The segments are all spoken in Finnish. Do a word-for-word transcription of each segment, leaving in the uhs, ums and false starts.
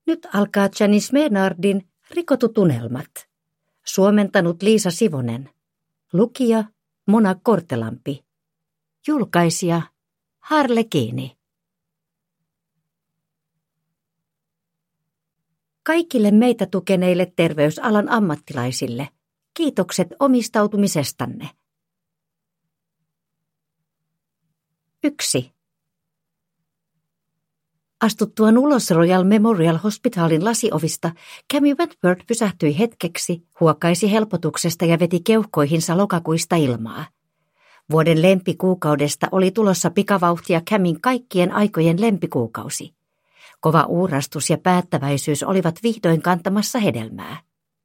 Nyt alkaa Janice Maynardin Rikotut unelmat. Suomentanut Liisa Sivonen. Lukija Mona Kortelampi. Julkaisija Harlekiini. Kaikille meitä tukeneille terveysalan ammattilaisille kiitokset omistautumisestanne. Yksi. Astuttuaan ulos Royal Memorial Hospitalin lasiovista, Cammy Wentworth pysähtyi hetkeksi, huokaisi helpotuksesta ja veti keuhkoihinsa lokakuista ilmaa. Vuoden lempikuukaudesta oli tulossa pikavauhtia Cammyn kaikkien aikojen lempikuukausi. Kova uurastus ja päättäväisyys olivat vihdoin kantamassa hedelmää.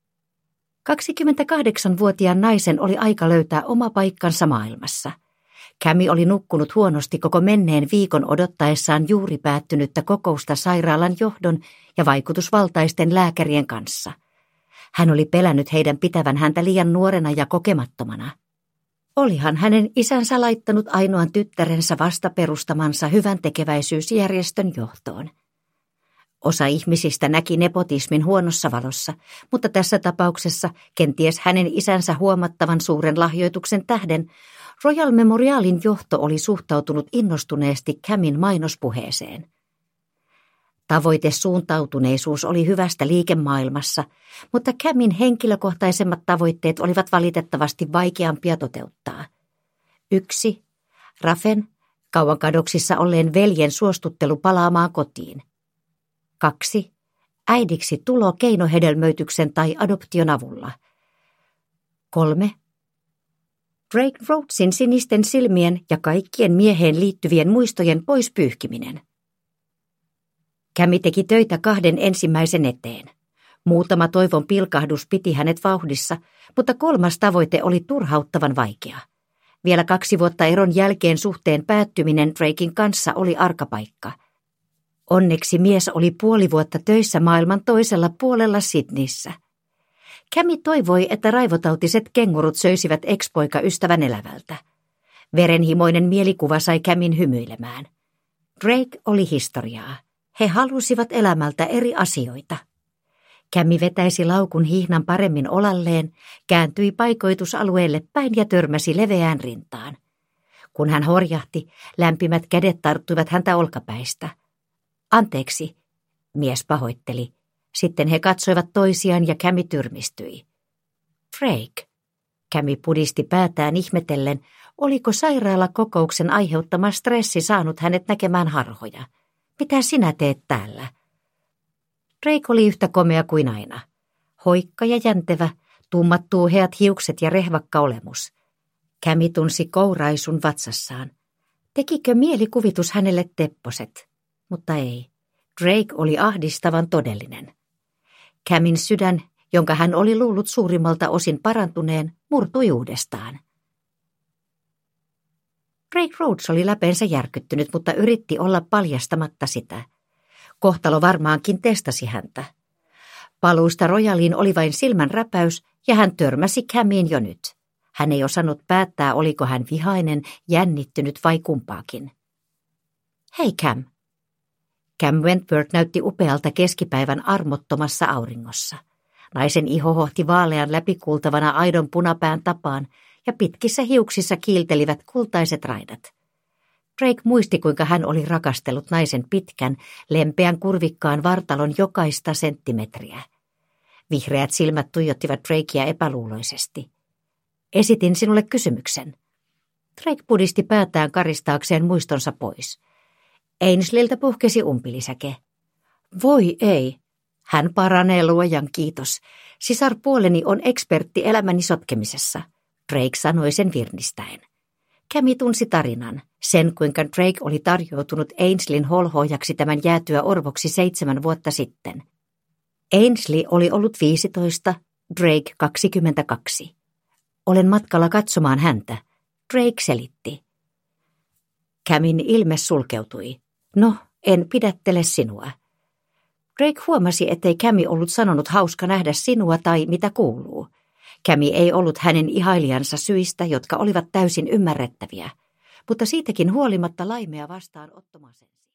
kaksikymmentäkahdeksanvuotiaan naisen oli aika löytää oma paikkansa maailmassa. Cammy oli nukkunut huonosti koko menneen viikon odottaessaan juuri päättynyttä kokousta sairaalan johdon ja vaikutusvaltaisten lääkärien kanssa. Hän oli pelännyt heidän pitävän häntä liian nuorena ja kokemattomana. Olihan hänen isänsä laittanut ainoan tyttärensä vasta perustamansa hyvän tekeväisyysjärjestön johtoon. Osa ihmisistä näki nepotismin huonossa valossa, mutta tässä tapauksessa kenties hänen isänsä huomattavan suuren lahjoituksen tähden Royal Memorialin johto oli suhtautunut innostuneesti Cammyn mainospuheeseen. Tavoitesuuntautuneisuus oli hyvästä liikemaailmassa, mutta Cammyn henkilökohtaisemmat tavoitteet olivat valitettavasti vaikeampia toteuttaa. Yksi. Rafen, kauan kadoksissa olleen veljen suostuttelu palaamaan kotiin. Kaksi. Äidiksi tulo keinohedelmöityksen tai adoption avulla. Kolme. Drake Rhodesin sinisten silmien ja kaikkien mieheen liittyvien muistojen pois pyyhkiminen. Cammy teki töitä kahden ensimmäisen eteen. Muutama toivon pilkahdus piti hänet vauhdissa, mutta kolmas tavoite oli turhauttavan vaikea. Vielä kaksi vuotta eron jälkeen suhteen päättyminen Draken kanssa oli arkapaikka. Onneksi mies oli puoli vuotta töissä maailman toisella puolella Sydneyssä. Cammy toivoi, että raivotautiset kengurut söisivät ex-poikaystävän elävältä. Verenhimoinen mielikuva sai Cammyn hymyilemään. Drake oli historiaa. He halusivat elämältä eri asioita. Cammy vetäisi laukun hihnan paremmin olalleen, kääntyi paikoitusalueelle päin ja törmäsi leveään rintaan. Kun hän horjahti, lämpimät kädet tarttuivat häntä olkapäistä. Anteeksi, mies pahoitteli. Sitten he katsoivat toisiaan ja Cammy tyrmistyi. Drake. Cammy pudisti päätään ihmetellen, oliko sairaalakokouksen aiheuttama stressi saanut hänet näkemään harhoja. Mitä sinä teet täällä? Drake oli yhtä komea kuin aina. Hoikka ja jäntevä, tummat tuuheat hiukset ja rehvakka olemus. Cammy tunsi kouraisun vatsassaan. Tekikö mielikuvitus hänelle tepposet? Mutta ei. Drake oli ahdistavan todellinen. Cammyn sydän, jonka hän oli luullut suurimmalta osin parantuneen, murtui uudestaan. Drake Rhodes oli läpeensä järkyttynyt, mutta yritti olla paljastamatta sitä. Kohtalo varmaankin testasi häntä. Paluusta Royaliin oli vain silmän räpäys, ja hän törmäsi Cammyin jo nyt. Hän ei osannut päättää, oliko hän vihainen, jännittynyt vai kumpaakin. Hei Cam. Cam Wentworth näytti upealta keskipäivän armottomassa auringossa. Naisen iho hohti vaalean läpikuultavana aidon punapään tapaan, ja pitkissä hiuksissa kiiltelivät kultaiset raidat. Drake muisti, kuinka hän oli rakastellut naisen pitkän, lempeän kurvikkaan vartalon jokaista senttimetriä. Vihreät silmät tuijottivat Drakea epäluuloisesti. Esitin sinulle kysymyksen. Drake pudisti päätään karistaakseen muistonsa pois. Ainsleyltä puhkesi umpilisäke. Voi ei. Hän paranee luojan kiitos. Sisarpuoleni on ekspertti elämäni sotkemisessa. Drake sanoi sen virnistäen. Cammy tunsi tarinan, sen kuinka Drake oli tarjoutunut Ainsleyn holhoajaksi tämän jäätyä orvoksi seitsemän vuotta sitten. Ainsley oli ollut viisitoista, Drake kaksikymmentäkaksi. Olen matkalla katsomaan häntä, Drake selitti. Cammyn ilme sulkeutui. No, en pidättele sinua. Drake huomasi, ettei Cammy ollut sanonut hauska nähdä sinua tai mitä kuuluu. Cammy ei ollut hänen ihailijansa syistä, jotka olivat täysin ymmärrettäviä, mutta siitäkin huolimatta laimea vastaan ottomasensi.